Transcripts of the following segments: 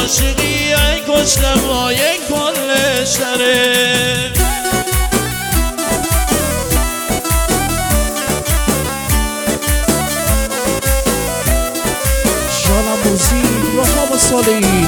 عاشقی ای کشتم وای کلش داره. شالم موزی رحام صالحی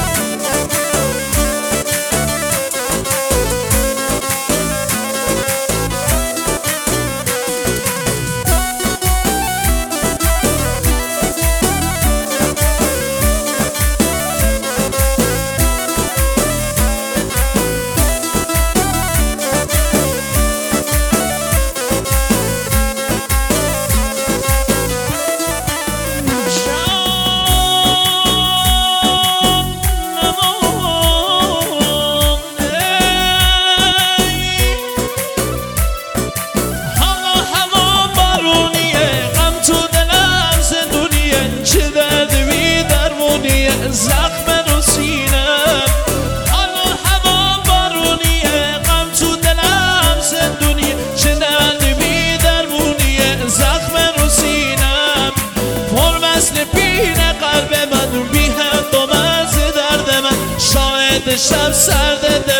زخم رو سینم حالا هوا بارونیه غم تو دلم زندونیه چه درد بی درمونیه زخم رو سینم پر مثل پین قلب من بی هم دو مرز درد من شاهد شب سرد